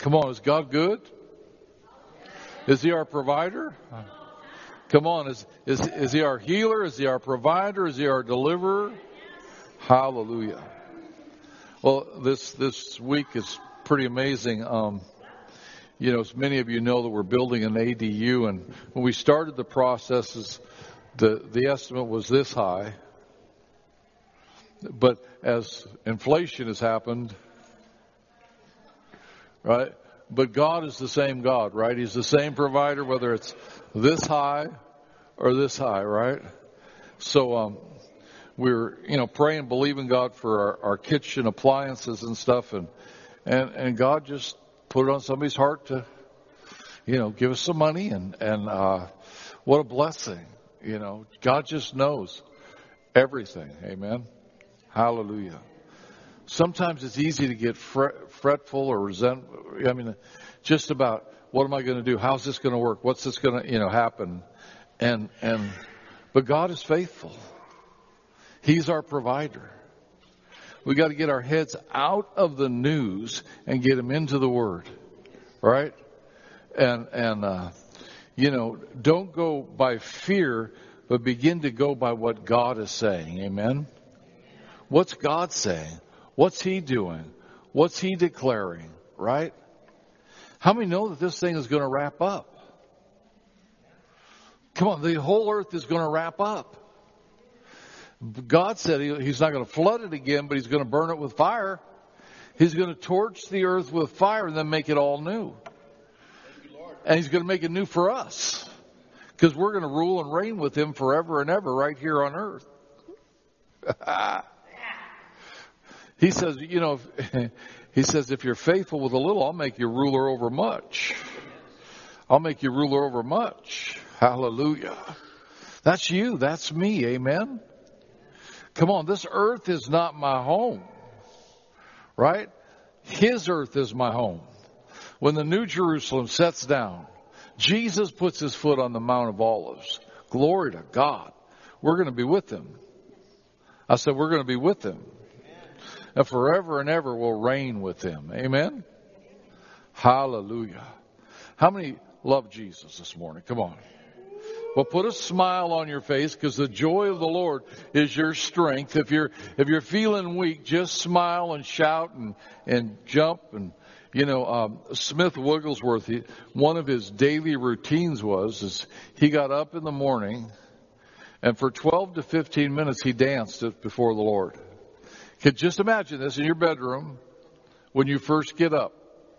Come on, is God good? Is He our provider? Come on, is He our healer? Is He our provider? Is He our deliverer? Hallelujah. Well, this week is pretty amazing. As many of you know that we're building an ADU, and when we started the processes, the estimate was this high. But as inflation has happened, right? But God is the same God, right? He's the same provider, whether it's this high or this high, right? So we're praying, believing God for our kitchen appliances and stuff, and God just put it on somebody's heart to give us some money, and what a blessing. God just knows everything. Amen. Hallelujah. Sometimes it's easy to get fretful or just about what am I going to do? How's this going to work? What's this going to happen? But God is faithful. He's our provider. We got to get our heads out of the news and get them into the Word, right? And don't go by fear, but begin to go by what God is saying. Amen. What's God saying? What's He doing? What's He declaring? Right? How many know that this thing is going to wrap up? Come on, the whole earth is going to wrap up. God said He's not going to flood it again, but He's going to burn it with fire. He's going to torch the earth with fire and then make it all new. And He's going to make it new for us, because we're going to rule and reign with Him forever and ever right here on earth. He says, if you're faithful with a little, I'll make you ruler over much. I'll make you ruler over much. Hallelujah. That's you. That's me. Amen. Come on. This earth is not my home. Right? His earth is my home. When the New Jerusalem sets down, Jesus puts His foot on the Mount of Olives. Glory to God. We're going to be with Him. I said, we're going to be with Him. And forever and ever we'll reign with Him. Amen? Hallelujah. How many love Jesus this morning? Come on. Well, put a smile on your face, because the joy of the Lord is your strength. If you're feeling weak, just smile and shout and jump. And Smith Wigglesworth, one of his daily routines is he got up in the morning, and for 12 to 15 minutes he danced before the Lord. Could just imagine this in your bedroom when you first get up.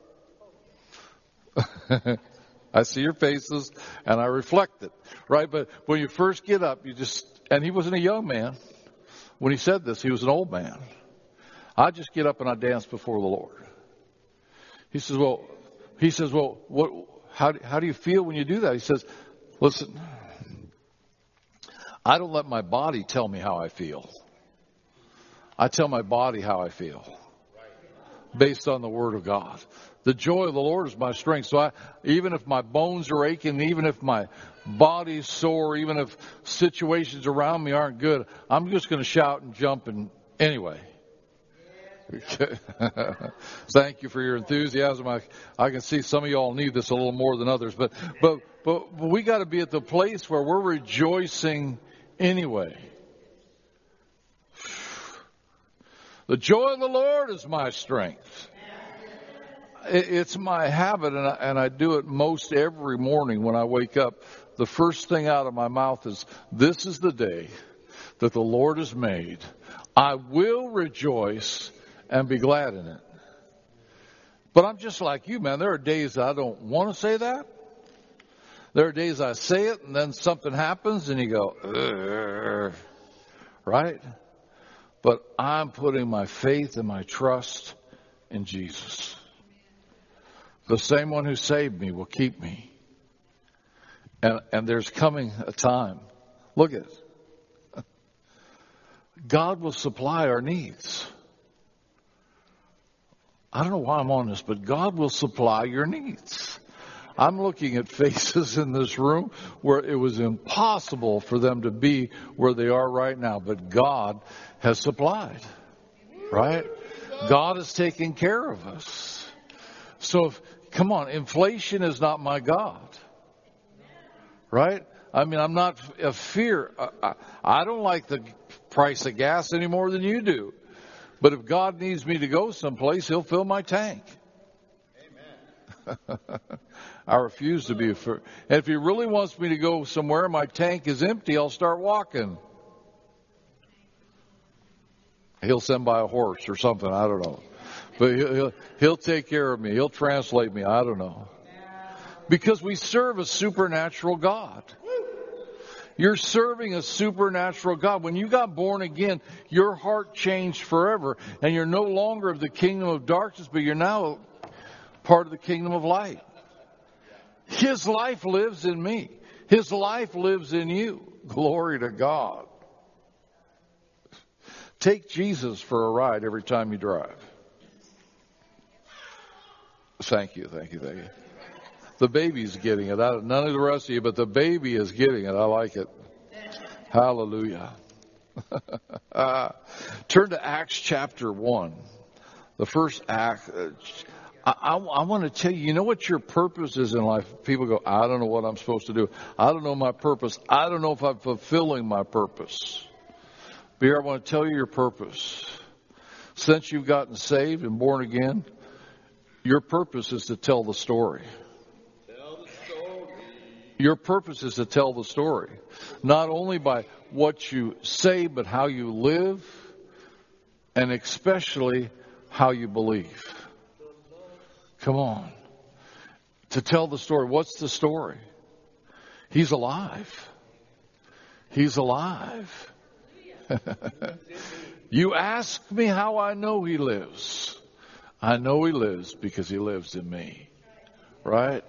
I see your faces and I reflect it, right? But when you first get up, and he wasn't a young man. When he said this, he was an old man. I just get up and I dance before the Lord. He says, how do you feel when you do that? He says, listen, I don't let my body tell me how I feel. I tell my body how I feel based on the Word of God. The joy of the Lord is my strength. So even if my bones are aching, even if my body's sore, even if situations around me aren't good, I'm just going to shout and jump anyway. Thank you for your enthusiasm. I can see some of y'all need this a little more than others, but we got to be at the place where we're rejoicing anyway. The joy of the Lord is my strength. It's my habit, and I do it most every morning when I wake up. The first thing out of my mouth is, this is the day that the Lord has made. I will rejoice and be glad in it. But I'm just like you, man. There are days I don't want to say that. There are days I say it, and then something happens, and you go, ugh, right? But I'm putting my faith and my trust in Jesus. The same one who saved me will keep me. And there's coming a time. Look at it. God will supply our needs. I don't know why I'm on this, but God will supply your needs. I'm looking at faces in this room where it was impossible for them to be where they are right now, but God has supplied, right? God is taking care of us. So, come on, inflation is not my God. Right? I mean, I'm not a fear. I don't like the price of gas any more than you do. But if God needs me to go someplace, He'll fill my tank. Amen. I refuse to be a fear. And if He really wants me to go somewhere, my tank is empty, I'll start walking. He'll send by a horse or something, I don't know. But he'll take care of me. He'll translate me, I don't know. Because we serve a supernatural God. You're serving a supernatural God. When you got born again, your heart changed forever. And you're no longer of the kingdom of darkness, but you're now part of the kingdom of light. His life lives in me. His life lives in you. Glory to God. Take Jesus for a ride every time you drive. Thank you. The baby's getting it. None of the rest of you, but the baby is getting it. I like it. Hallelujah. Turn to Acts chapter 1. The first act. I want to tell you, you know what your purpose is in life? People go, I don't know what I'm supposed to do. I don't know my purpose. I don't know if I'm fulfilling my purpose. But here I want to tell you your purpose. Since you've gotten saved and born again, your purpose is to tell the story. Your purpose is to tell the story. Not only by what you say, but how you live, and especially how you believe. Come on. To tell the story. What's the story? He's alive. He's alive. You ask me how I know He lives. I know He lives because He lives in me. Right?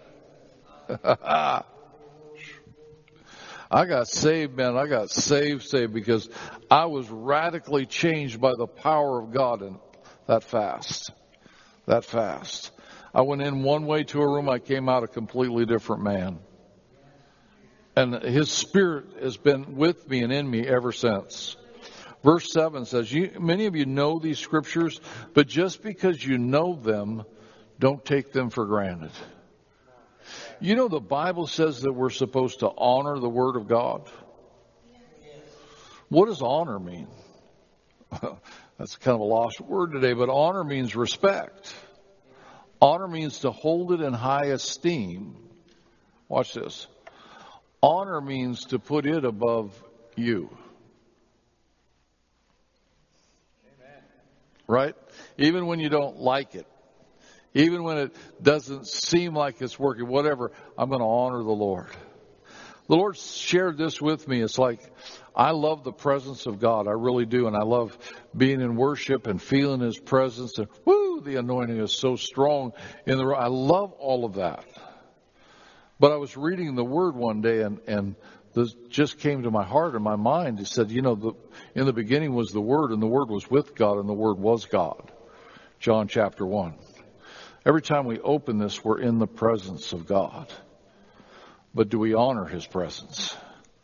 I got saved, man. I got saved because I was radically changed by the power of God in that fast. That fast. I went in one way to a room. I came out a completely different man. And His Spirit has been with me and in me ever since. Verse 7 says, many of you know these scriptures, but just because you know them, don't take them for granted. You know, the Bible says that we're supposed to honor the Word of God. What does honor mean? That's kind of a lost word today, but honor means respect. Honor means to hold it in high esteem. Watch this. Honor means to put it above you. Right? Even when you don't like it. Even when it doesn't seem like it's working, whatever, I'm going to honor the Lord. The Lord shared this with me. It's like, I love the presence of God. I really do. And I love being in worship and feeling His presence. And the anointing is so strong in the room. I love all of that. But I was reading the Word one day and this just came to my heart and my mind. He said, in the beginning was the Word, and the Word was with God, and the Word was God. John chapter 1. Every time we open this, we're in the presence of God. But do we honor His presence?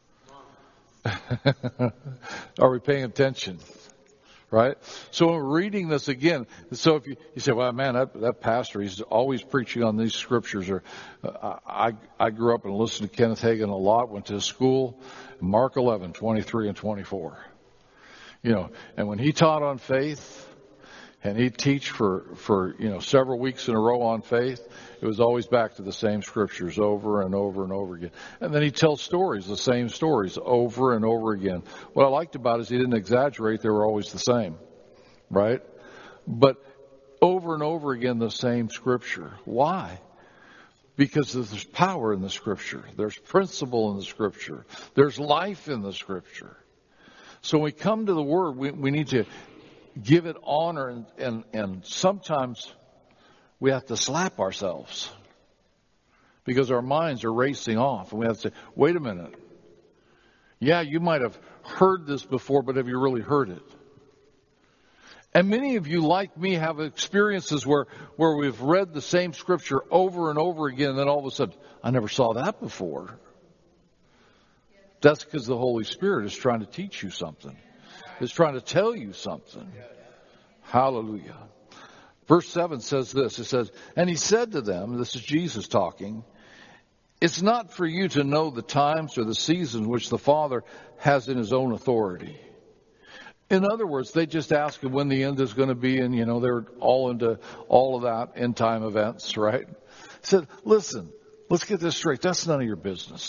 Are we paying attention? Right? So when we're reading this again, so if you say, well, man, that pastor, he's always preaching on these scriptures. Or I grew up and listened to Kenneth Hagin a lot, went to his school, Mark 11, 23 and 24. And when he taught on faith, and he'd teach for several weeks in a row on faith, it was always back to the same scriptures over and over and over again. And then he'd tell stories, the same stories, over and over again. What I liked about it is he didn't exaggerate. They were always the same, right? But over and over again, the same scripture. Why? Because there's power in the scripture. There's principle in the scripture. There's life in the scripture. So when we come to the Word, we need to give it honor, and sometimes we have to slap ourselves because our minds are racing off, and we have to say, wait a minute. Yeah, you might have heard this before, but have you really heard it? And many of you, like me, have experiences where we've read the same scripture over and over again, and then all of a sudden, I never saw that before. That's because the Holy Spirit is trying to teach you something. Is trying to tell you something. Hallelujah. Verse 7 says this. It says, and he said to them, this is Jesus talking, it's not for you to know the times or the seasons which the Father has in his own authority. In other words, they just ask him when the end is going to be, and, they're all into all of that end time events, right? He said, listen, let's get this straight. That's none of your business.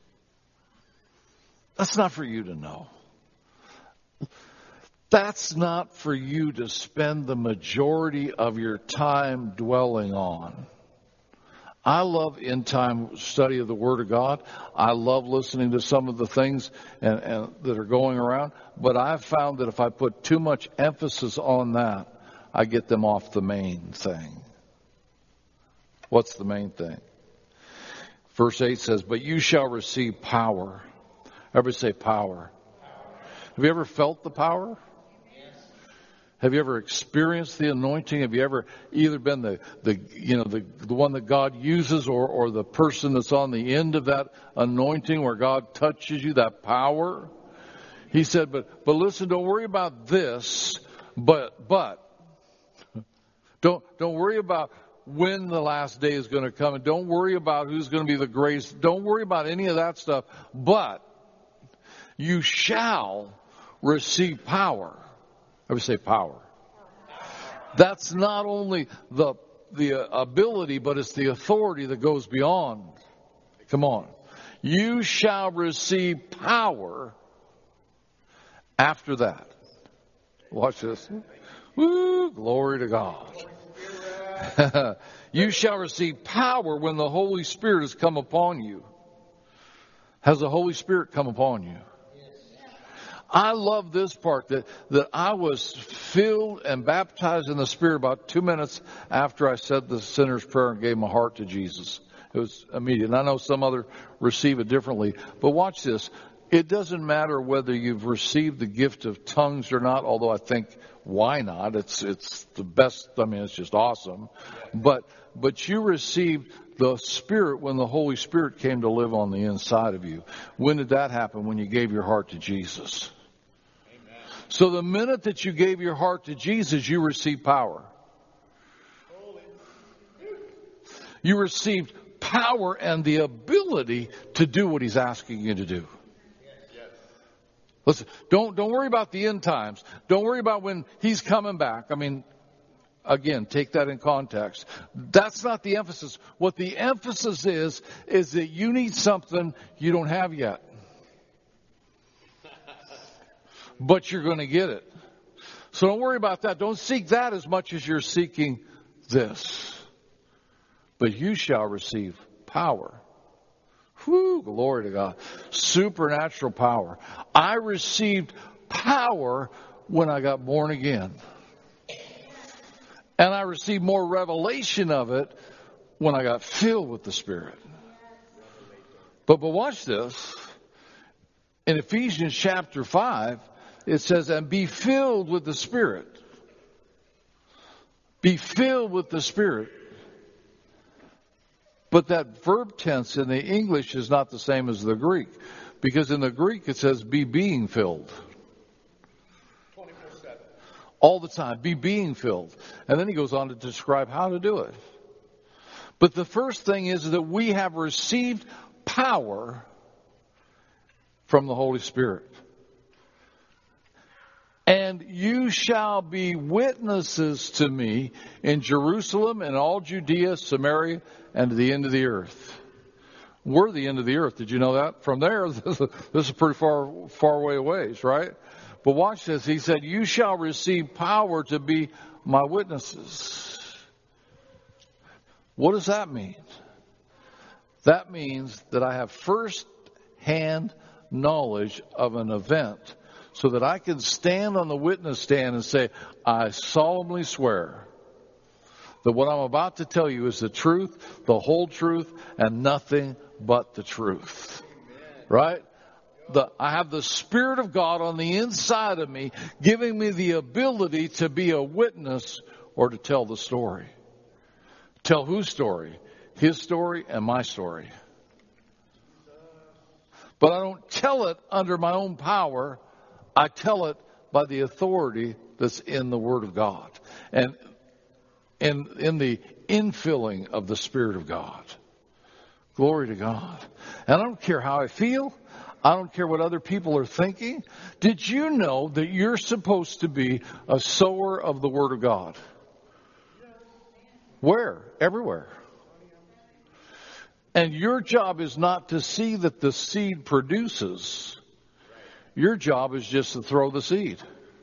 That's not for you to know. That's not for you to spend the majority of your time dwelling on. I love end-time study of the Word of God. I love listening to some of the things and that are going around. But I've found that if I put too much emphasis on that, I get them off the main thing. What's the main thing? Verse 8 says, but you shall receive power. Everybody say power. Have you ever felt the power? Have you ever experienced the anointing? Have you ever either been the one that God uses or the person that's on the end of that anointing where God touches you, that power? He said, but listen, don't worry about this, but don't worry about when the last day is going to come, and don't worry about who's going to be the greatest. Don't worry about any of that stuff, but you shall receive power. I would say power. That's not only the ability, but it's the authority that goes beyond. Come on. You shall receive power after that. Watch this. Woo, glory to God. You shall receive power when the Holy Spirit has come upon you. Has the Holy Spirit come upon you? I love this part that I was filled and baptized in the Spirit about 2 minutes after I said the sinner's prayer and gave my heart to Jesus. It was immediate. And I know some other receive it differently. But watch this. It doesn't matter whether you've received the gift of tongues or not, although I think, why not? It's the best. I mean, it's just awesome. But you received the Spirit when the Holy Spirit came to live on the inside of you. When did that happen? When you gave your heart to Jesus. So the minute that you gave your heart to Jesus, you received power. You received power and the ability to do what he's asking you to do. Listen, don't worry about the end times. Don't worry about when he's coming back. I mean, again, take that in context. That's not the emphasis. What the emphasis is that you need something you don't have yet. But you're going to get it. So don't worry about that. Don't seek that as much as you're seeking this. But you shall receive power. Whew, glory to God. Supernatural power. I received power when I got born again. And I received more revelation of it when I got filled with the Spirit. But watch this. In Ephesians chapter 5, it says, and be filled with the Spirit. Be filled with the Spirit. But that verb tense in the English is not the same as the Greek. Because in the Greek it says be being filled. 24/7. All the time. Be being filled. And then he goes on to describe how to do it. But the first thing is that we have received power from the Holy Spirit. And you shall be witnesses to me in Jerusalem and all Judea, Samaria, and to the end of the earth. We're the end of the earth. Did you know that? From there, this is pretty far way ways, right? But watch this. He said, you shall receive power to be my witnesses. What does that mean? That means that I have first-hand knowledge of an event so that I can stand on the witness stand and say, I solemnly swear that what I'm about to tell you is the truth, the whole truth, and nothing but the truth. Right? I have the Spirit of God on the inside of me, giving me the ability to be a witness or to tell the story. Tell whose story? His story and my story. But I don't tell it under my own power. I tell it by the authority that's in the Word of God. And in the infilling of the Spirit of God. Glory to God. And I don't care how I feel. I don't care what other people are thinking. Did you know that you're supposed to be a sower of the Word of God? Where? Everywhere. And your job is not to see that the seed produces. Your job is just to throw the seed.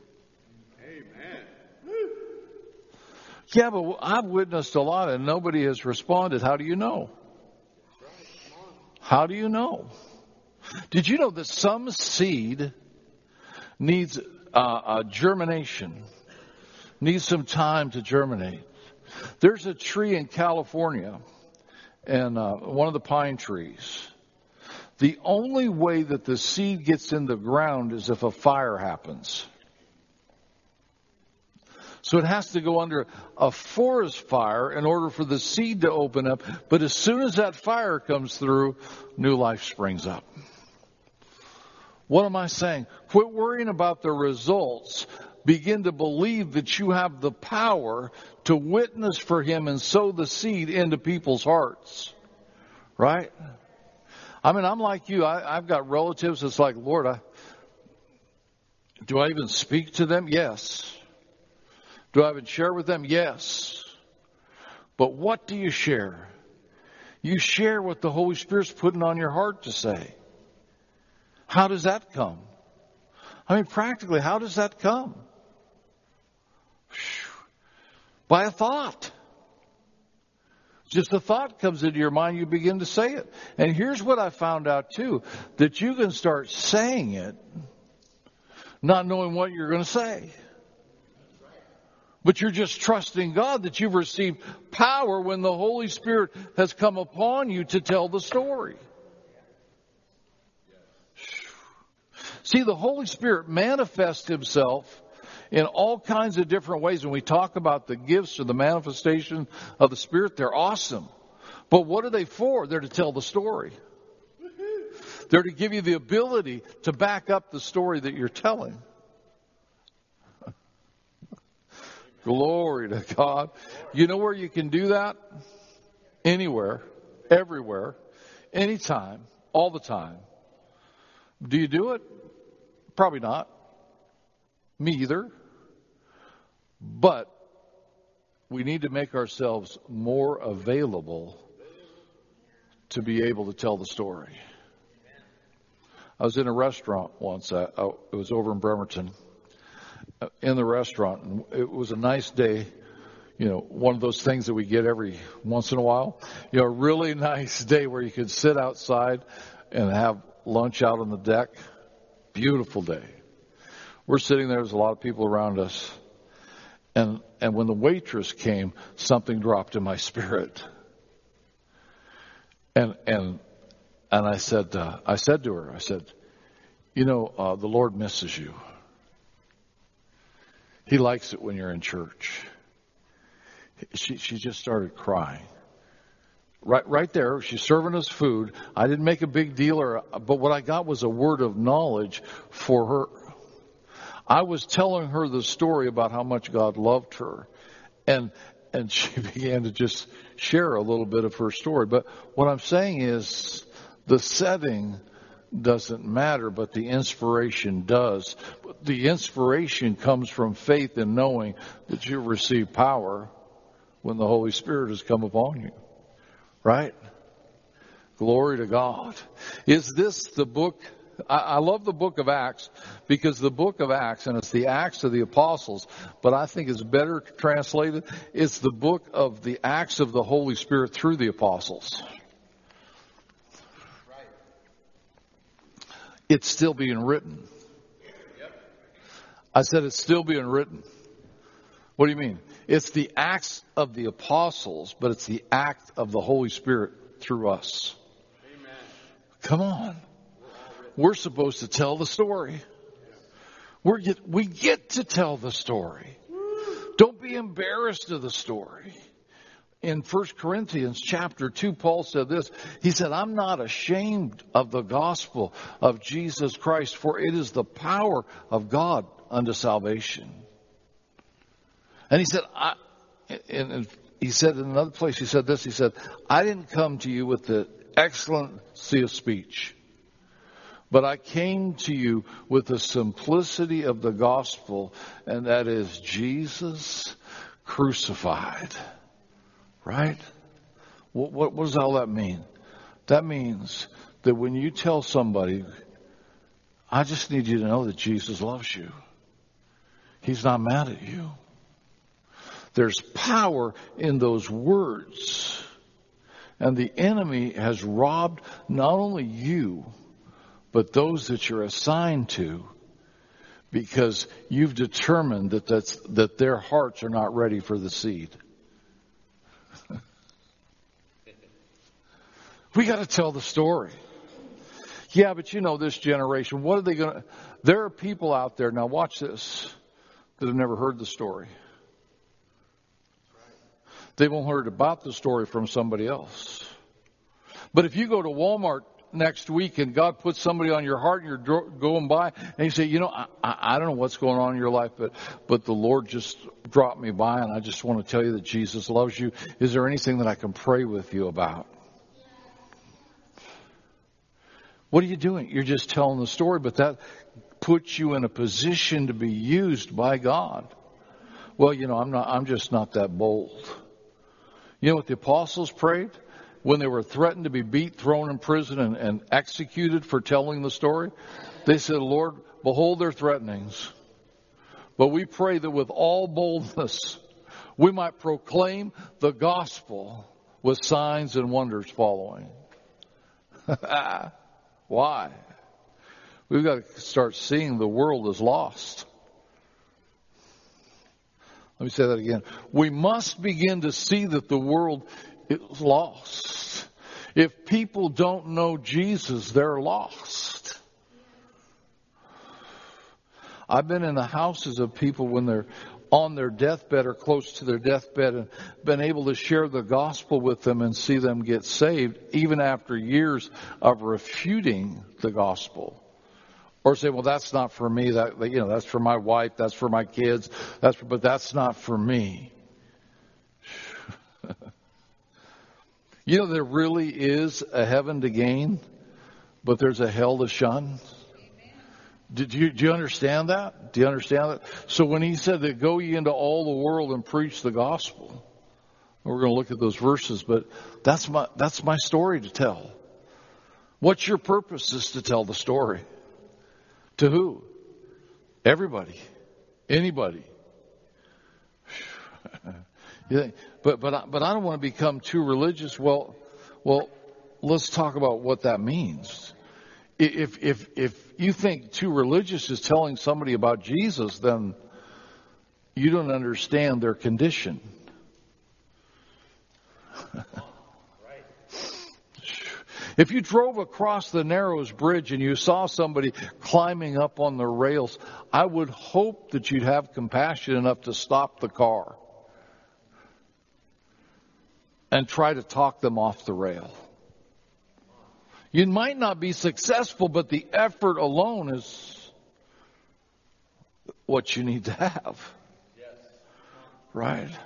Amen. Yeah, but I've witnessed a lot and nobody has responded. How do you know? How do you know? Did you know that some seed needs germination, needs some time to germinate? There's a tree in California, and one of the pine trees. The only way that the seed gets in the ground is if a fire happens. So it has to go under a forest fire in order for the seed to open up. But as soon as that fire comes through, new life springs up. What am I saying? Quit worrying about the results. Begin to believe that you have the power to witness for Him and sow the seed into people's hearts. Right? I mean, I'm like you. I've got relatives that's like, Lord, do I even speak to them? Yes. Do I even share with them? Yes. But what do you share? You share what the Holy Spirit's putting on your heart to say. How does that come? I mean, practically, how does that come? By a thought. Just a thought comes into your mind, you begin to say it. And here's what I found out too, that you can start saying it, not knowing what you're going to say. But you're just trusting God that you've received power when the Holy Spirit has come upon you to tell the story. See, the Holy Spirit manifests Himself in all kinds of different ways. When we talk about the gifts or the manifestation of the Spirit, they're awesome. But what are they for? They're to tell the story. They're to give you the ability to back up the story that you're telling. Glory to God. You know where you can do that? Anywhere, everywhere, anytime, all the time. Do you do it? Probably not. Me either. But we need to make ourselves more available to be able to tell the story. I was in a restaurant once. It was over in Bremerton. In the restaurant, and it was a nice day. You know, one of those things that we get every once in a while. You know, a really nice day where you could sit outside and have lunch out on the deck. Beautiful day. We're sitting there. There's a lot of people around us. And when the waitress came, something dropped in my spirit. And I said to her, you know, the Lord misses you. He likes it when you're in church. She just started crying. Right there, she's serving us food. I didn't make a big deal, but what I got was a word of knowledge for her. I was telling her the story about how much God loved her. And she began to just share a little bit of her story. But what I'm saying is the setting doesn't matter, but the inspiration does. The inspiration comes from faith in knowing that you receive power when the Holy Spirit has come upon you. Right? Glory to God. Is this the book? I love the book of Acts because the book of Acts, and it's the Acts of the Apostles, but I think it's better translated. It's the book of the Acts of the Holy Spirit through the Apostles. It's still being written. I said it's still being written. What do you mean? It's the Acts of the Apostles, but it's the act of the Holy Spirit through us. Amen. Come on. We're supposed to tell the story. We get to tell the story. Don't be embarrassed of the story. In 1 Corinthians chapter 2, Paul said this. He said, I'm not ashamed of the gospel of Jesus Christ, for it is the power of God unto salvation. And he said, and he said in another place, he said this, he said, I didn't come to you with the excellency of speech, but I came to you with the simplicity of the gospel, and that is Jesus crucified. Right? What does all that mean? That means that when you tell somebody, I just need you to know that Jesus loves you. He's not mad at you. There's power in those words. And the enemy has robbed not only you, but those that you're assigned to, because you've determined that their hearts are not ready for the seed. We got to tell the story. Yeah, but this generation, what are they going to... There are people out there, now watch this, that have never heard the story. They've only heard about the story from somebody else. But if you go to Walmart next week and God puts somebody on your heart and you're going by and you say, I don't know what's going on in your life, but the Lord just dropped me by and I just want to tell you that Jesus loves you. Is there anything that I can pray with you about? What are you doing? You're just telling the story, but that puts you in a position to be used by God. Well, I'm just not that bold. You know what the apostles prayed when they were threatened to be beat, thrown in prison, and executed for telling the story? They said, Lord, behold their threatenings. But we pray that with all boldness, we might proclaim the gospel with signs and wonders following. Why? We've got to start seeing the world as lost. Let me say that again. We must begin to see that the world is lost. If people don't know Jesus, they're lost. I've been in the houses of people when they're on their deathbed or close to their deathbed and been able to share the gospel with them and see them get saved even after years of refuting the gospel. Or say, well, that's not for me. That's for my wife. That's for my kids. But that's not for me. There really is a heaven to gain, but there's a hell to shun. Do you understand that? Do you understand that? So when he said that go ye into all the world and preach the gospel, we're going to look at those verses, but that's my story to tell. What's your purpose is to tell the story. To who? Everybody. Anybody. But I don't want to become too religious. Well, let's talk about what that means. If you think too religious is telling somebody about Jesus, then you don't understand their condition. If you drove across the Narrows Bridge and you saw somebody climbing up on the rails, I would hope that you'd have compassion enough to stop the car and try to talk them off the rail. You might not be successful, but the effort alone is what you need to have. Right?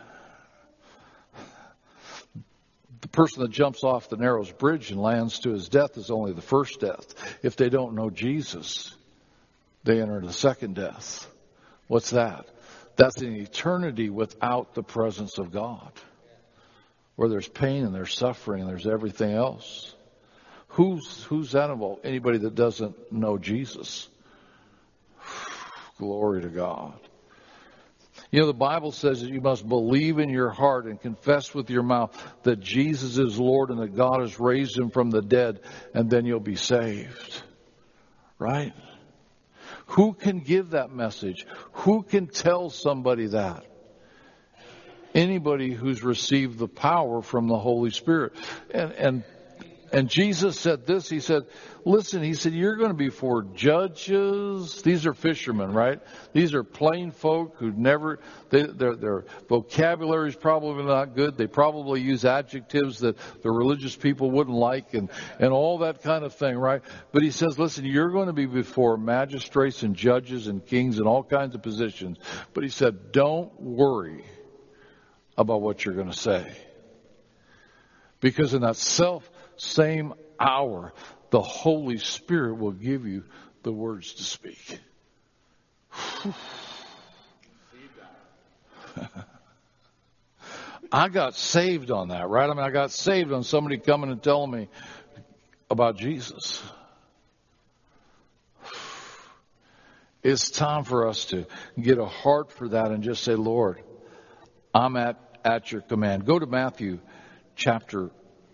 The person that jumps off the Narrows Bridge and lands to his death is only the first death. If they don't know Jesus, they enter the second death. What's that? That's an eternity without the presence of God, where there's pain and there's suffering and there's everything else. Who's that involved? Anybody that doesn't know Jesus. Glory to God. The Bible says that you must believe in your heart and confess with your mouth that Jesus is Lord and that God has raised him from the dead, and then you'll be saved. Right? Who can give that message? Who can tell somebody that? Anybody who's received the power from the Holy Spirit. And Jesus said this, he said, listen, he said, you're going to be for judges. These are fishermen, right? These are plain folk who their vocabulary is probably not good. They probably use adjectives that the religious people wouldn't like and all that kind of thing, right? But he says, listen, you're going to be before magistrates and judges and kings and all kinds of positions. But he said, don't worry about what you're going to say. Because in that same hour, the Holy Spirit will give you the words to speak. I got saved on that, right? I mean, I got saved on somebody coming and telling me about Jesus. It's time for us to get a heart for that and just say, Lord, I'm at your command. Go to Matthew chapter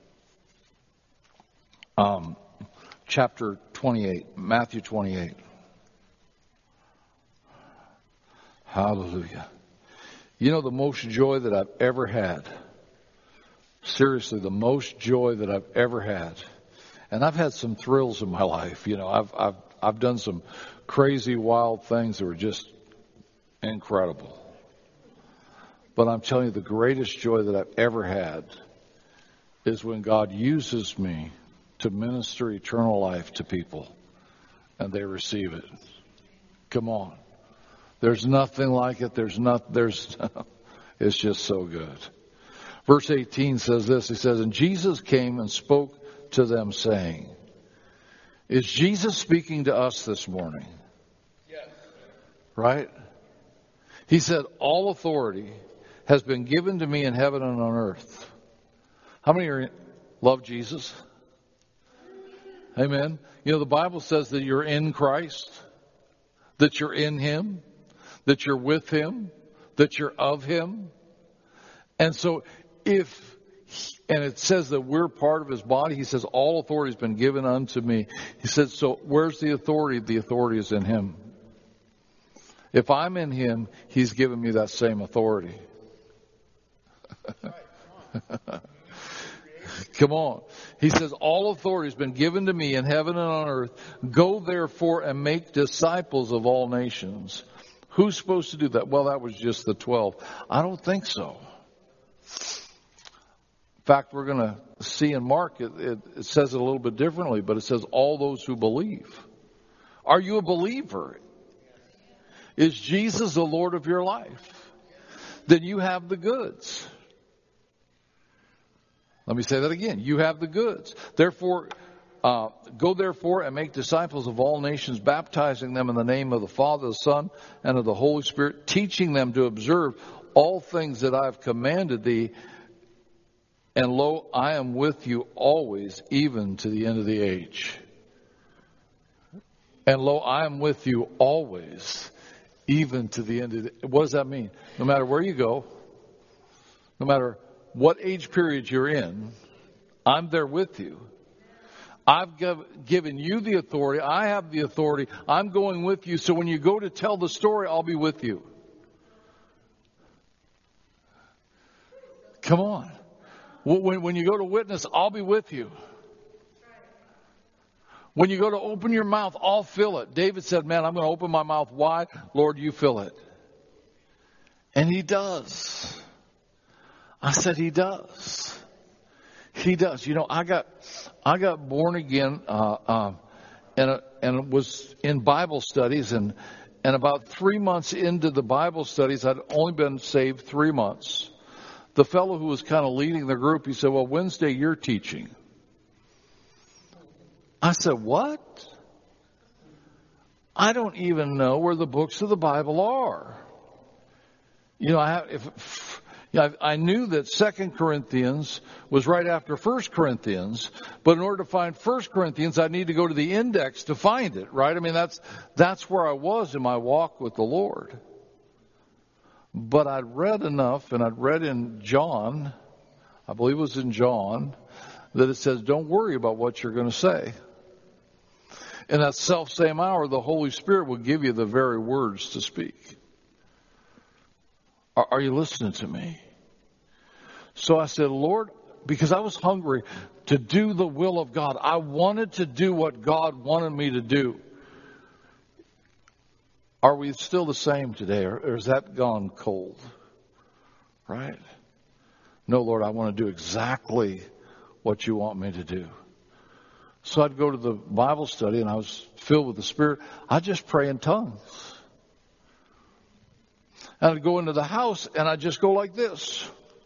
28. Matthew 28. Hallelujah. You know, the most joy that I've ever had, seriously, the most joy that I've ever had, and I've had some thrills in my life. You know, I've done some crazy, wild things that were just incredible. But I'm telling you, the greatest joy that I've ever had is when God uses me to minister eternal life to people and they receive it. Come on. There's nothing like it. It's just so good. Verse 18 says this. He says, and Jesus came and spoke to them saying, is Jesus speaking to us this morning? Yes. Right? He said, all authority has been given to me in heaven and on earth. How many love Jesus? Amen. You know, the Bible says that you're in Christ, that you're in Him, that you're with Him, that you're of Him. And so and it says that we're part of His body. He says, all authority has been given unto me. He said, so where's the authority? The authority is in Him. If I'm in Him, He's given me that same authority. Come on. He says, all authority has been given to me in heaven and on earth. Go therefore and make disciples of all nations. Who's supposed to do that? Well, that was just the 12. I don't think so. In fact, we're going to see in Mark, it says it a little bit differently, but it says all those who believe. Are you a believer? Is Jesus the Lord of your life? Then you have the goods. Let me say that again. You have the goods. Therefore, go therefore and make disciples of all nations, baptizing them in the name of the Father, the Son, and of the Holy Spirit, teaching them to observe all things that I have commanded thee. And lo, I am with you always, even to the end of the age. And lo, I am with you always, even to the end of the age. What does that mean? No matter where you go, no matter what age period you're in, I'm there with you. I've given you the authority. I have the authority. I'm going with you. So when you go to tell the story, I'll be with you. Come on. When you go to witness, I'll be with you. When you go to open your mouth, I'll fill it. David said, man, I'm going to open my mouth wide. Lord, you fill it. And He does. I said He does. He does. You know, I got born again and was in Bible studies, and about 3 months into the Bible studies, I'd only been saved 3 months. The fellow who was kind of leading the group, he said, well, Wednesday you're teaching. I said, what? I don't even know where the books of the Bible are. You know, I knew that 2 Corinthians was right after 1 Corinthians, but in order to find 1 Corinthians, I need to go to the index to find it, right? I mean, that's where I was in my walk with the Lord. But I'd read enough, and I'd read in John, I believe it was in John, that it says, don't worry about what you're going to say. In that self-same hour, the Holy Spirit will give you the very words to speak. Are you listening to me? So I said, Lord, because I was hungry to do the will of God. I wanted to do what God wanted me to do. Are we still the same today, or has that gone cold? Right? No, Lord, I want to do exactly what you want me to do. So I'd go to the Bible study, and I was filled with the Spirit. I'd just pray in tongues. And I'd go into the house, and I'd just go like this.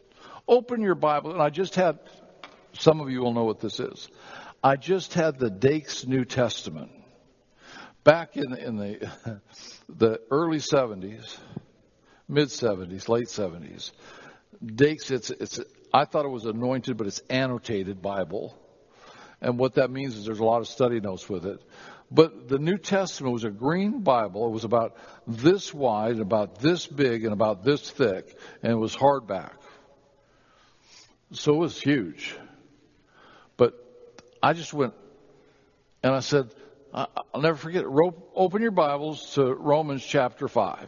Open your Bible, and I just had, some of you will know what this is. I just had the Dake's New Testament. Back in the early 70s, mid 70s, late 70s, Dake's, I thought it was anointed, but it's annotated Bible. And what that means is there's a lot of study notes with it. But the New Testament was a green Bible. It was about this wide, about this big, and about this thick, and it was hardback. So it was huge. But I just went, and I said, I'll never forget it. Open your Bibles to Romans chapter 5.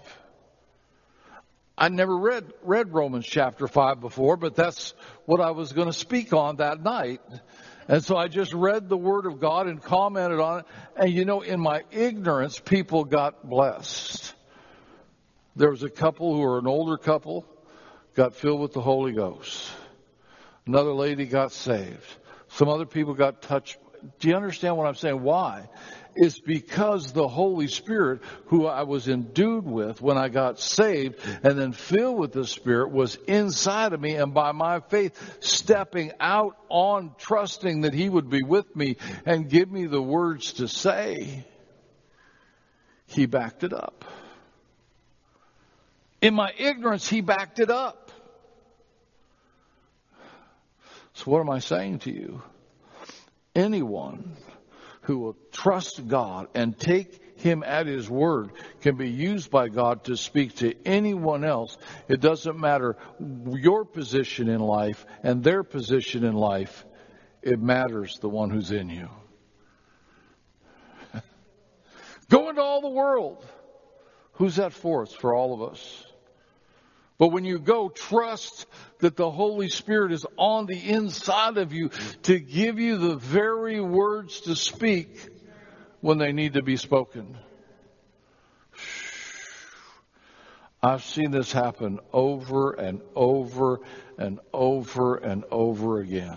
I never read Romans chapter 5 before, but that's what I was going to speak on that night. And so I just read the Word of God and commented on it. And in my ignorance, people got blessed. There was a couple who were an older couple, got filled with the Holy Ghost. Another lady got saved. Some other people got touched. Do you understand what I'm saying? Why? It's because the Holy Spirit, who I was endued with when I got saved and then filled with the Spirit, was inside of me, and by my faith stepping out on trusting that He would be with me and give me the words to say, He backed it up. In my ignorance, He backed it up. So what am I saying to you? Anyone who will trust God and take Him at His word can be used by God to speak to anyone else. It doesn't matter your position in life and their position in life. It matters the one who's in you. Go into all the world. Who's that for? It's for all of us. But when you go, trust that the Holy Spirit is on the inside of you to give you the very words to speak when they need to be spoken. I've seen this happen over and over and over and over again.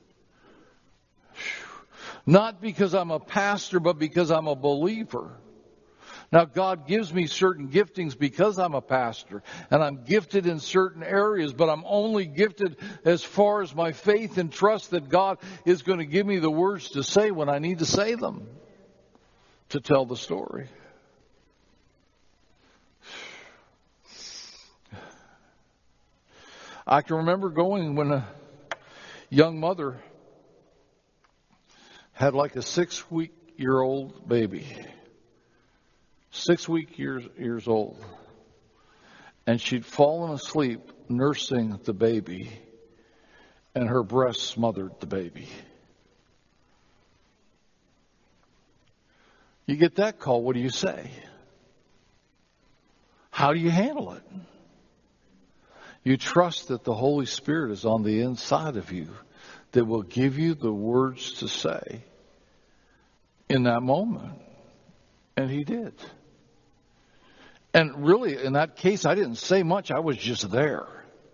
Not because I'm a pastor, but because I'm a believer. Now, God gives me certain giftings because I'm a pastor, and I'm gifted in certain areas, but I'm only gifted as far as my faith and trust that God is going to give me the words to say when I need to say them to tell the story. I can remember going when a young mother had like a 6-week-old baby. 6 years old. And she'd fallen asleep nursing the baby, and her breast smothered the baby. You get that call, what do you say? How do you handle it? You trust that the Holy Spirit is on the inside of you that will give you the words to say in that moment. And He did. And really, in that case, I didn't say much. I was just there.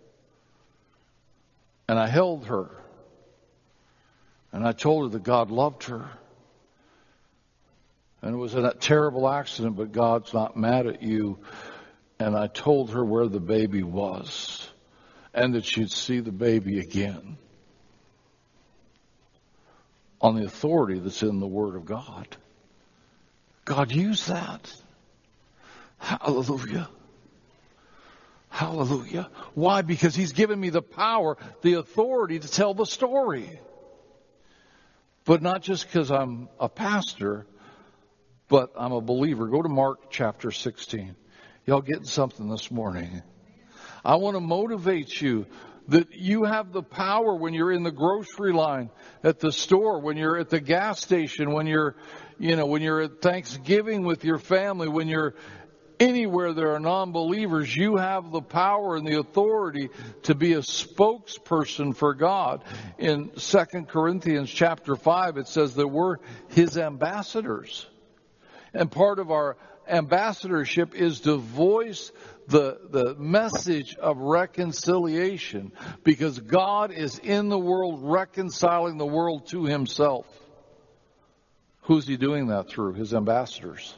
And I held her. And I told her that God loved her. And it was a terrible accident, but God's not mad at you. And I told her where the baby was. And that she'd see the baby again. On the authority that's in the Word of God. God used that. Hallelujah. Hallelujah. Why? Because He's given me the power, the authority to tell the story. But not just because I'm a pastor, but I'm a believer. Go to Mark chapter 16. Y'all getting something this morning? I want to motivate you that you have the power when you're in the grocery line, at the store, when you're at the gas station, when you're at Thanksgiving with your family, when you're anywhere there are non-believers, you have the power and the authority to be a spokesperson for God. In 2 Corinthians chapter 5, it says that we're His ambassadors. And part of our ambassadorship is to voice the message of reconciliation, because God is in the world reconciling the world to Himself. Who's He doing that through? His ambassadors.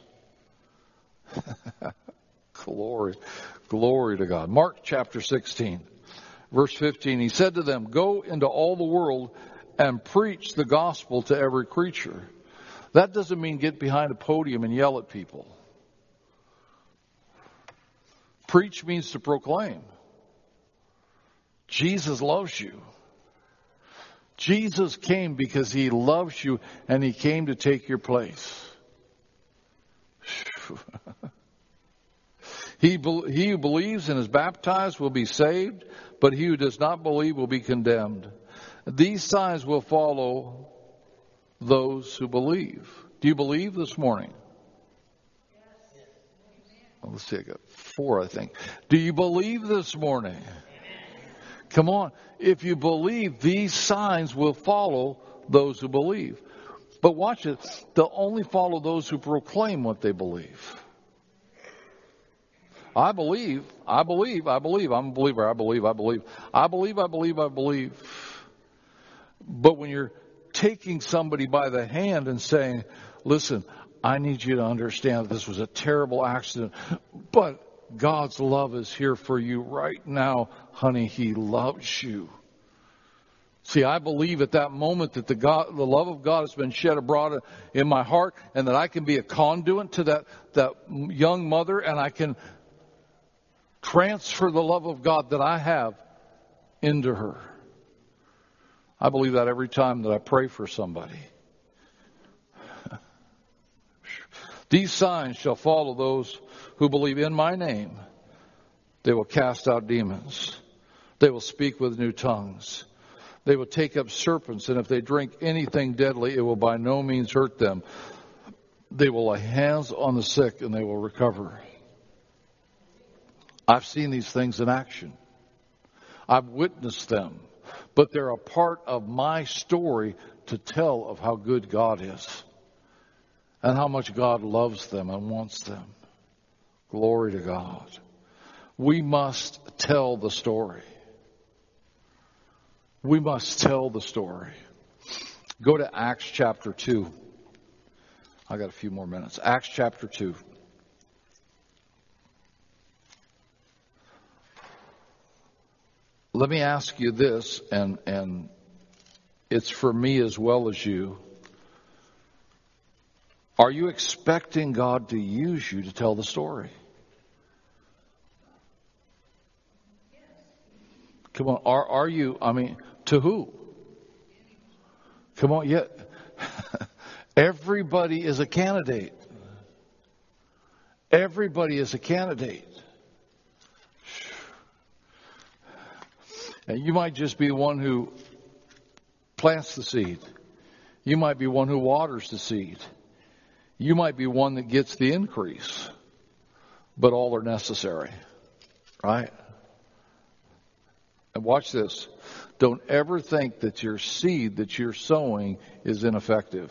Glory to God. Mark chapter 16, Verse 15, he said to them, go into all the world and preach the gospel to every creature. That doesn't mean get behind a podium and yell at people. Preach means to proclaim. Jesus loves you. Jesus came because he loves you, and he came to take your place. He who believes and is baptized will be saved, but he who does not believe will be condemned. These signs will follow those who believe. Do you believe this morning? Well, let's see, I got 4, I think. Do you believe this morning? Come on. If you believe, these signs will follow those who believe. But watch it. They'll only follow those who proclaim what they believe. I believe. I'm a believer. I believe. But when you're taking somebody by the hand and saying, listen, I need you to understand that this was a terrible accident, but God's love is here for you right now, honey. He loves you. See, I believe at that moment that the love of God has been shed abroad in my heart, and that I can be a conduit to that young mother, and I can transfer the love of God that I have into her. I believe that every time that I pray for somebody. These signs shall follow those who believe in my name. They will cast out demons. They will speak with new tongues. They will take up serpents, and if they drink anything deadly, it will by no means hurt them. They will lay hands on the sick, and they will recover. I've seen these things in action. I've witnessed them. But they're a part of my story to tell of how good God is and how much God loves them and wants them. Glory to God. We must tell the story. We must tell the story. Go to Acts chapter 2. I got a few more minutes. Acts chapter 2. Let me ask you this, and it's for me as well as you. Are you expecting God to use you to tell the story? Come on, are you, to who? Come on, yeah. Everybody is a candidate. Everybody is a candidate. And you might just be one who plants the seed. You might be one who waters the seed. You might be one that gets the increase. But all are necessary. Right? And watch this. Don't ever think that your seed that you're sowing is ineffective.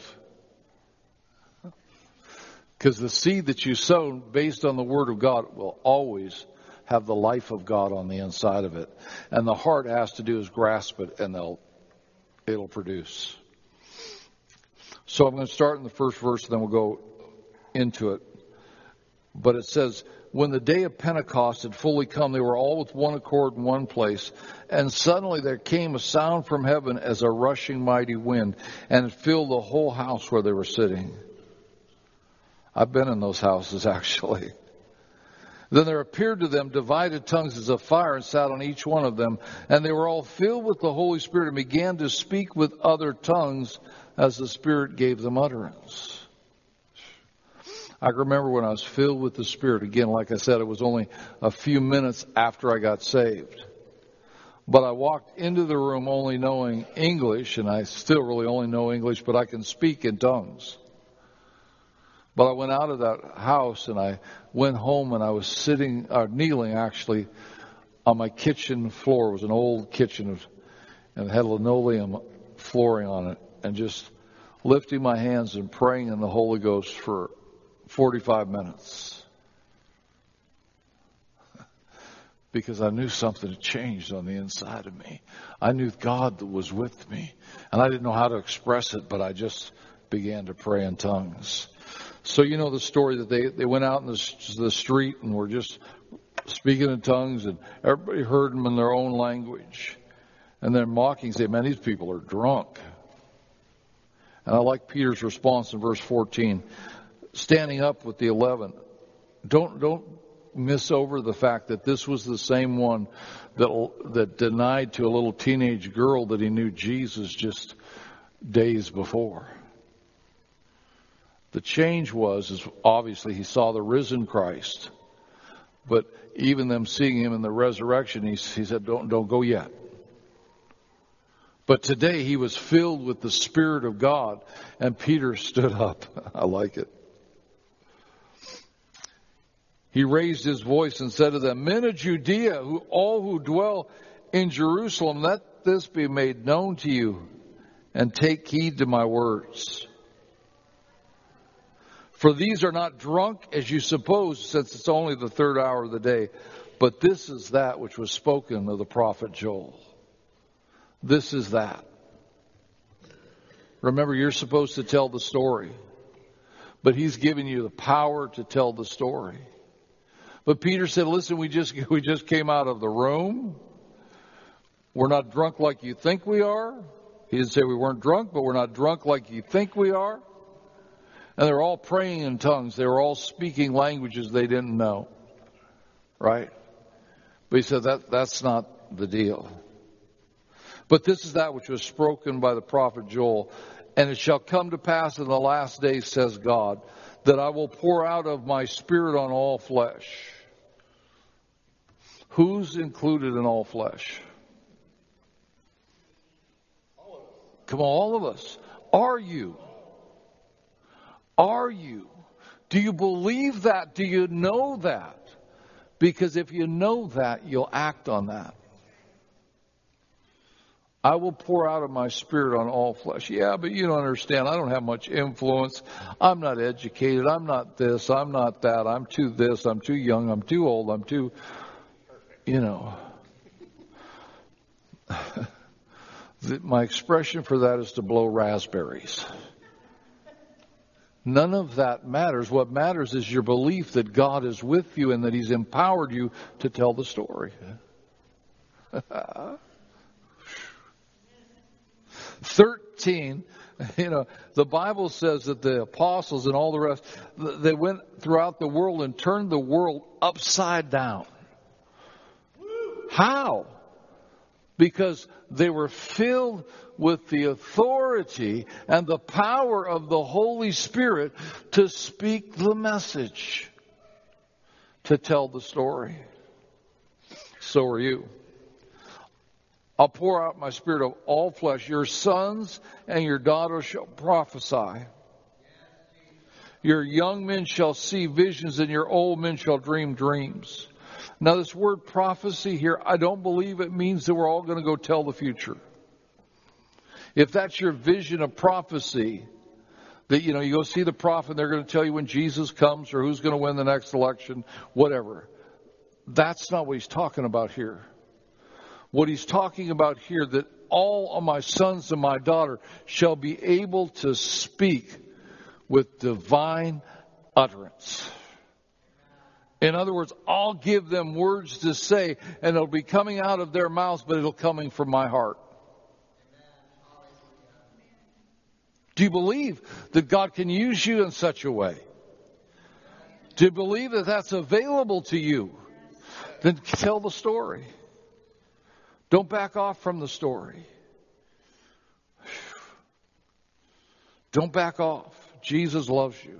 Because the seed that you sow based on the Word of God will always have the life of God on the inside of it. And the heart has to do is grasp it, and it'll produce. So I'm going to start in the first verse, and then we'll go into it. But it says, when the day of Pentecost had fully come, they were all with one accord in one place. And suddenly there came a sound from heaven as a rushing mighty wind, and it filled the whole house where they were sitting. I've been in those houses, actually. Then there appeared to them divided tongues as of fire, and sat on each one of them. And they were all filled with the Holy Spirit, and began to speak with other tongues as the Spirit gave them utterance. I remember when I was filled with the Spirit. Again, like I said, it was only a few minutes after I got saved. But I walked into the room only knowing English, and I still really only know English, but I can speak in tongues. But I went out of that house, and I went home, and I was kneeling actually on my kitchen floor. It was an old kitchen, and it had linoleum flooring on it, and just lifting my hands and praying in the Holy Ghost for 45 minutes. Because I knew something had changed on the inside of me. I knew God was with me, and I didn't know how to express it, but I just began to pray in tongues. So you know the story that they went out in the street and were just speaking in tongues, and everybody heard them in their own language. And they're mocking, saying, man, these people are drunk. And I like Peter's response in verse 14. Standing up with the 11. Don't miss over the fact that this was the same one that denied to a little teenage girl that he knew Jesus just days before. The change is obviously he saw the risen Christ. But even them seeing him in the resurrection, he said, don't go yet. But today he was filled with the Spirit of God, and Peter stood up. I like it. He raised his voice and said to them, Men of Judea, all who dwell in Jerusalem, let this be made known to you, and take heed to my words. For these are not drunk as you suppose, since it's only the third hour of the day, but this is that which was spoken of the prophet Joel. This is that. Remember, you're supposed to tell the story, but he's given you the power to tell the story. But Peter said, listen, we just came out of the room. We're not drunk like you think we are. He didn't say we weren't drunk, but we're not drunk like you think we are. And they're all praying in tongues. They were all speaking languages they didn't know. Right? But he said that's not the deal. But this is that which was spoken by the prophet Joel. And it shall come to pass in the last days, says God, that I will pour out of my Spirit on all flesh. Who's included in all flesh? Come on, all of us. Are you? Are you? Do you believe that? Do you know that? Because if you know that, you'll act on that. I will pour out of my Spirit on all flesh. Yeah, but you don't understand. I don't have much influence. I'm not educated. I'm not this. I'm not that. I'm too this. I'm too young. I'm too old. I'm too, My expression for that is to blow raspberries. None of that matters. What matters is your belief that God is with you and that He's empowered you to tell the story. 13, the Bible says that the apostles and all the rest, they went throughout the world and turned the world upside down. How? Because they were filled with the authority and the power of the Holy Spirit to speak the message, to tell the story. So are you. I'll pour out my Spirit of all flesh. Your sons and your daughters shall prophesy. Your young men shall see visions, and your old men shall dream dreams. Now, this word prophecy here, I don't believe it means that we're all going to go tell the future. If that's your vision of prophecy, that, you go see the prophet and they're going to tell you when Jesus comes or who's going to win the next election, whatever. That's not what he's talking about here. What he's talking about here, that all of my sons and my daughter shall be able to speak with divine utterance. In other words, I'll give them words to say, and it'll be coming out of their mouths, but it'll coming from my heart. Do you believe that God can use you in such a way? Do you believe that that's available to you? Then tell the story. Don't back off from the story. Don't back off. Jesus loves you.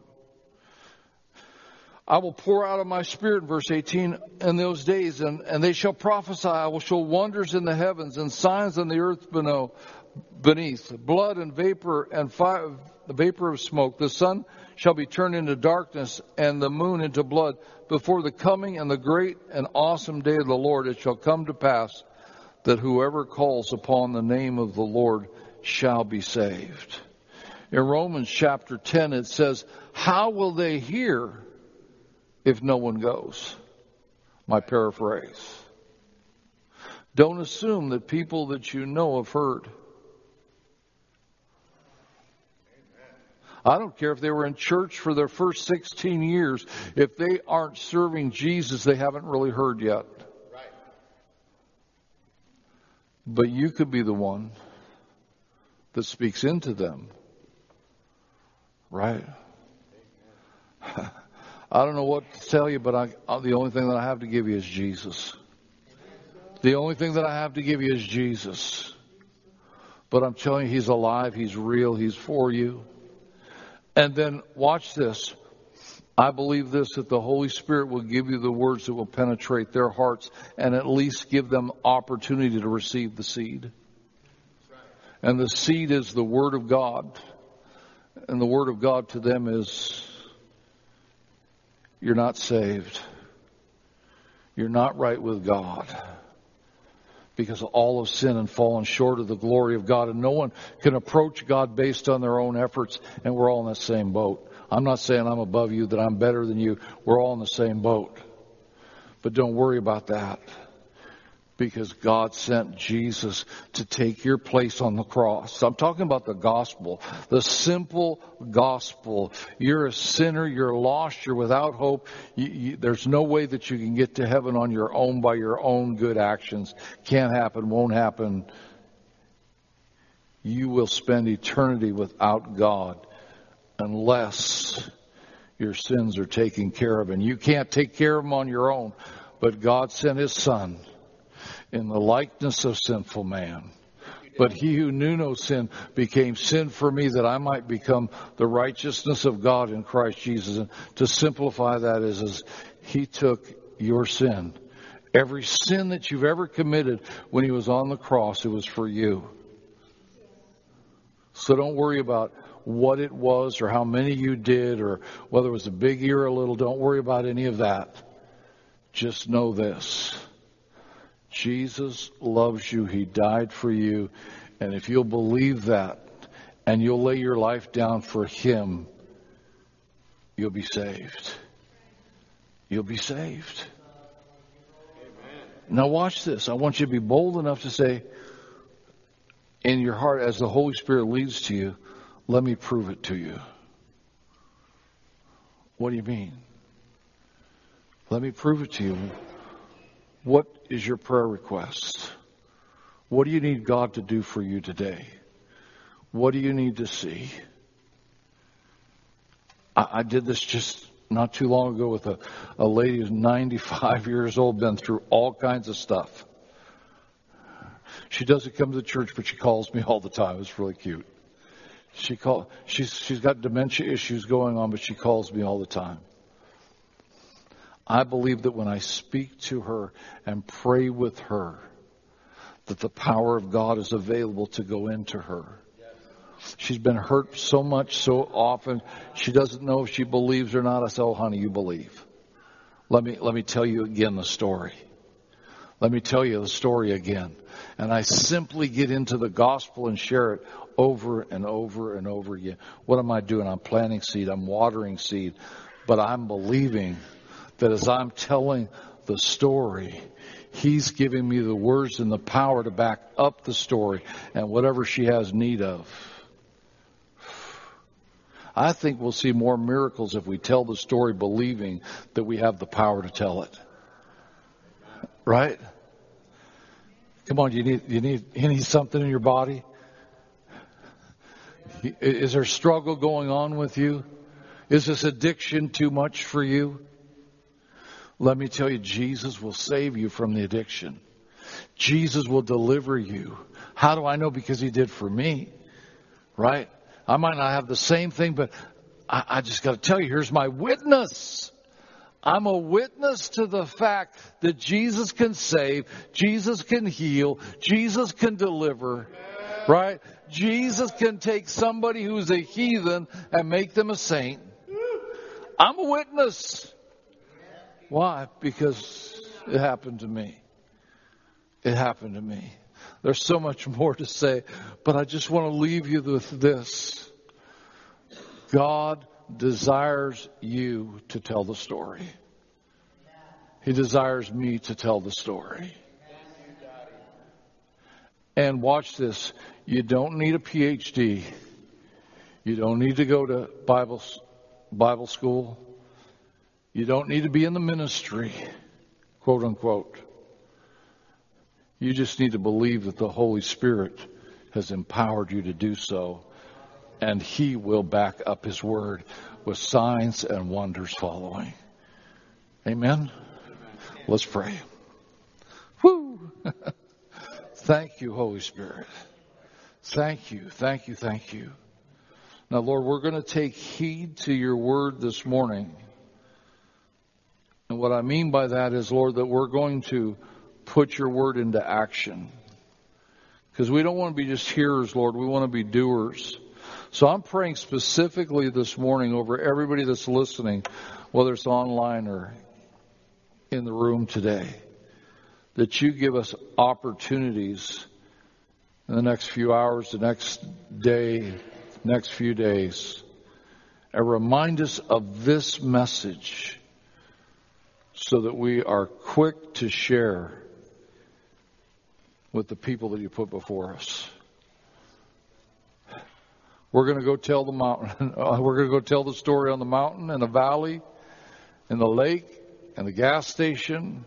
I will pour out of my Spirit, verse 18, in those days, and they shall prophesy. I will show wonders in the heavens and signs on the earth beneath, blood and vapor and fire, the vapor of smoke. The sun shall be turned into darkness and the moon into blood before the coming and the great and awesome day of the Lord. It shall come to pass that whoever calls upon the name of the Lord shall be saved. In Romans chapter 10, it says, how will they hear if no one goes? My paraphrase. Don't assume that people that you know have heard. I don't care if they were in church for their first 16 years. If they aren't serving Jesus, they haven't really heard yet. Right. But you could be the one that speaks into them. Right? I don't know what to tell you, but the only thing that I have to give you is Jesus. The only thing that I have to give you is Jesus. But I'm telling you, He's alive, He's real, He's for you. And then watch this. I believe this, that the Holy Spirit will give you the words that will penetrate their hearts and at least give them opportunity to receive the seed. And the seed is the Word of God. And the Word of God to them is, you're not saved. You're not right with God. Because all have sinned and fallen short of the glory of God. And no one can approach God based on their own efforts. And we're all in the same boat. I'm not saying I'm above you, that I'm better than you. We're all in the same boat. But don't worry about that. Because God sent Jesus to take your place on the cross. I'm talking about the gospel. The simple gospel. You're a sinner. You're lost. You're without hope. There's no way that you can get to heaven on your own by your own good actions. Can't happen. Won't happen. You will spend eternity without God unless your sins are taken care of. And you can't take care of them on your own. But God sent His Son in the likeness of sinful man. But He who knew no sin became sin for me, that I might become the righteousness of God in Christ Jesus. And to simplify that is He took your sin. Every sin that you've ever committed when He was on the cross, it was for you. So don't worry about what it was or how many you did or whether it was a big or a little. Don't worry about any of that. Just know this. Jesus loves you. He died for you. And if you'll believe that and you'll lay your life down for Him, you'll be saved. You'll be saved. Amen. Now watch this. I want you to be bold enough to say in your heart, as the Holy Spirit leads to you, let me prove it to you. What do you mean? Let me prove it to you. What is your prayer request? What do you need God to do for you today? What do you need to see? I did this just not too long ago with a lady who's 95 years old, been through all kinds of stuff. She doesn't come to the church, but she calls me all the time. It's really cute. She's got dementia issues going on, but she calls me all the time. I believe that when I speak to her and pray with her, that the power of God is available to go into her. She's been hurt so much, so often, she doesn't know if she believes or not. I say, oh, honey, you believe. Let me tell you again the story. Let me tell you the story again. And I simply get into the gospel and share it over and over and over again. What am I doing? I'm planting seed. I'm watering seed. But I'm believing that as I'm telling the story, He's giving me the words and the power to back up the story and whatever she has need of. I think we'll see more miracles if we tell the story believing that we have the power to tell it. Right? Come on, you need something in your body? Is there struggle going on with you? Is this addiction too much for you? Let me tell you, Jesus will save you from the addiction. Jesus will deliver you. How do I know? Because He did for me. Right? I might not have the same thing, but I just got to tell you, here's my witness. I'm a witness to the fact that Jesus can save, Jesus can heal, Jesus can deliver, right? Jesus can take somebody who's a heathen and make them a saint. I'm a witness. Why? Because it happened to me. It happened to me. There's so much more to say, but I just want to leave you with this. God desires you to tell the story. He desires me to tell the story. And watch this. You don't need a PhD. You don't need to go to Bible school. You don't need to be in the ministry, quote unquote. You just need to believe that the Holy Spirit has empowered you to do so, and He will back up His word with signs and wonders following. Amen? Let's pray. Woo! Thank you, Holy Spirit. Thank you, thank you, thank you. Now, Lord, we're going to take heed to your word this morning. And what I mean by that is, Lord, that we're going to put your word into action. Because we don't want to be just hearers, Lord. We want to be doers. So I'm praying specifically this morning over everybody that's listening, whether it's online or in the room today, that you give us opportunities in the next few hours, the next day, next few days, and remind us of this message so that we are quick to share with the people that you put before us. We're going to go tell the mountain. We're going to go tell the story on the mountain and the valley and the lake and the gas station.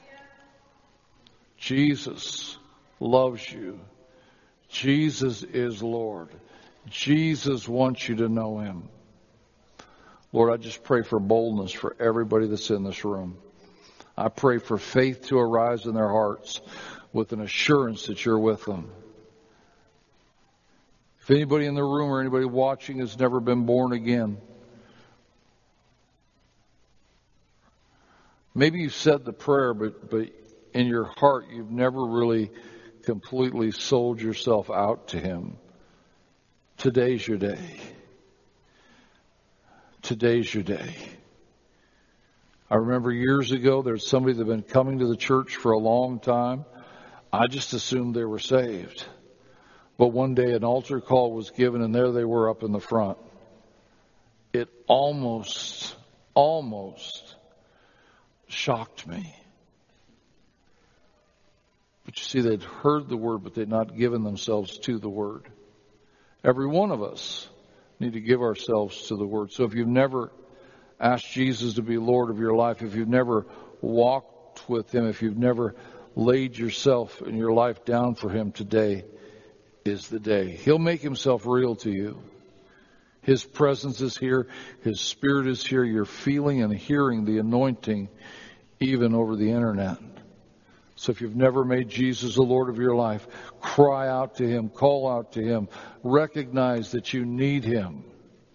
Jesus loves you. Jesus is Lord. Jesus wants you to know Him. Lord, I just pray for boldness for everybody that's in this room. I pray for faith to arise in their hearts with an assurance that you're with them. If anybody in the room or anybody watching has never been born again, maybe you've said the prayer, but in your heart you've never really completely sold yourself out to Him. Today's your day. Today's your day. I remember years ago there's somebody that had been coming to the church for a long time. I just assumed they were saved. But one day an altar call was given, and there they were up in the front. It almost shocked me. But you see, they'd heard the word, but they'd not given themselves to the word. Every one of us need to give ourselves to the word. So if you've never asked Jesus to be Lord of your life, if you've never walked with Him, if you've never laid yourself and your life down for Him, today is the day. He'll make Himself real to you. His presence is here. His Spirit is here. You're feeling and hearing the anointing even over the internet. So if you've never made Jesus the Lord of your life, cry out to Him, call out to Him, recognize that you need Him.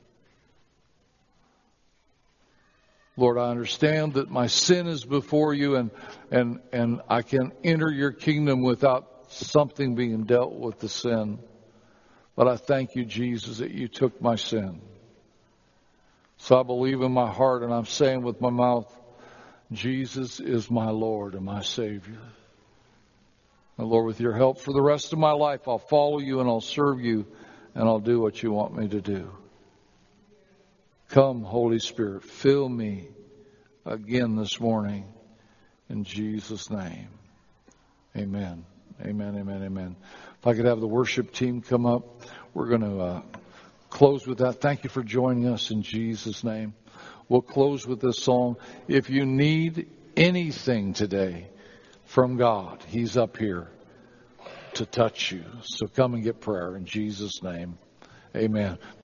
Lord, I understand that my sin is before you, and I can enter your kingdom without something being dealt with the sin. But I thank you, Jesus, that you took my sin. So I believe in my heart, and I'm saying with my mouth, Jesus is my Lord and my Savior. And Lord, with your help for the rest of my life, I'll follow you and I'll serve you and I'll do what you want me to do. Come, Holy Spirit, fill me again this morning in Jesus' name. Amen. Amen, amen, amen. If I could have the worship team come up, we're going to close with that. Thank you for joining us in Jesus' name. We'll close with this song. If you need anything today from God, He's up here to touch you. So come and get prayer in Jesus' name. Amen.